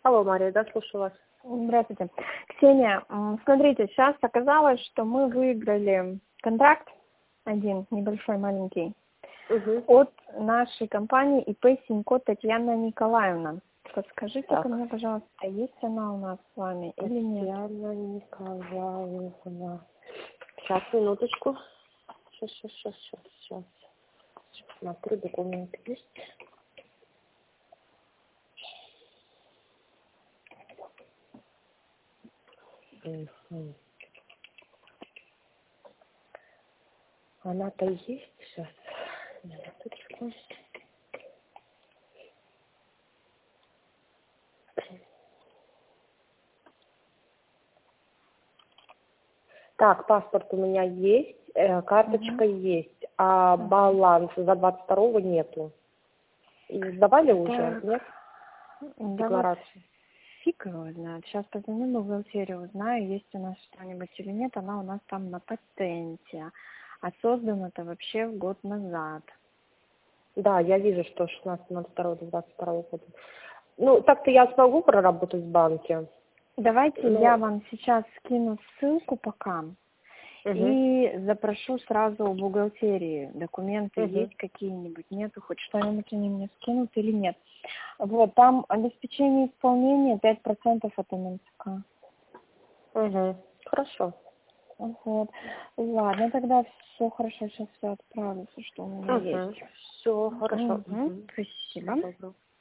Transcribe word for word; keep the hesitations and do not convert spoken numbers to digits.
Алло, Мария, да, слушаю вас. Здравствуйте. Ксения, м, смотрите, сейчас оказалось, что мы выиграли контракт, один небольшой, маленький, Угу. от нашей компании ИП Синько Татьяна Николаевна. Подскажите-ка Так. мне, пожалуйста, есть она у нас с вами или нет? Татьяна Николаевна. Сейчас, минуточку. Сейчас, сейчас, сейчас, сейчас, сейчас. Смотрю, документ есть. Мгм. Она-то есть сейчас. Минуточку. Так, паспорт у меня есть, э, карточка Угу. есть, а баланс за двадцать второго нету. И сдавали уже, Так, нет? да вот Декларацию. фиг его знает. Сейчас позвоню на бухгалтерию, узнаю, есть у нас что-нибудь или нет. Она у нас там на патенте. А создана-то вообще год назад. Да, я вижу, что шестнадцатого второго двадцать второго года. Ну, так-то я смогу проработать в банке. Давайте я Ну, вам сейчас скину ссылку пока угу, и запрошу сразу у бухгалтерии. Документы угу, есть какие-нибудь, нету, хоть что-нибудь они мне скинут или нет. Вот, там обеспечение исполнения пять процентов от эн эм эс ка. угу. Хорошо. Вот. Ладно, тогда все хорошо, сейчас все отправлю, всё, что у меня есть. Угу. Все, хорошо. Угу. Угу. Спасибо. Всего доброго.